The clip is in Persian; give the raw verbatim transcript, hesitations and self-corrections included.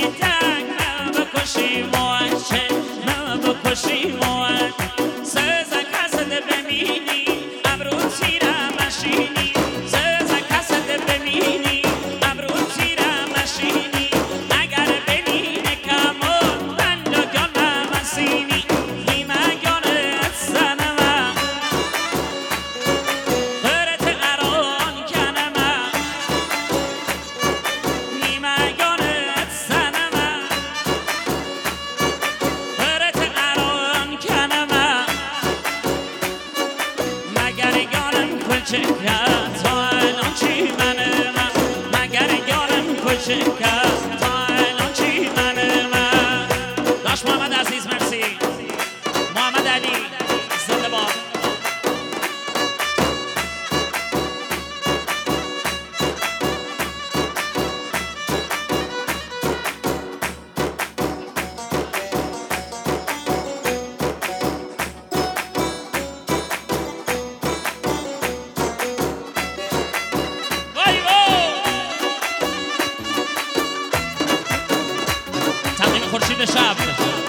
تک نه بکشی موچه نه بکشی موچ سزا کسد ببینی ابرو تیره مشینی سزا کسد ببینی ابرو تیره مشینی اگر ببینه کمون بند و گانه مسینی نیمه گانه سنمه خیرت اران کنمه نیمه گانه سنمه خیرت اران کنمه مگر گانم کلچه کرد تا الان چی منه من مگر گانم کلچه کرد تا الان چی منه من داش محمد عزیز مرسی محمد علی زنده باد وای وای تقدیم خورشید شب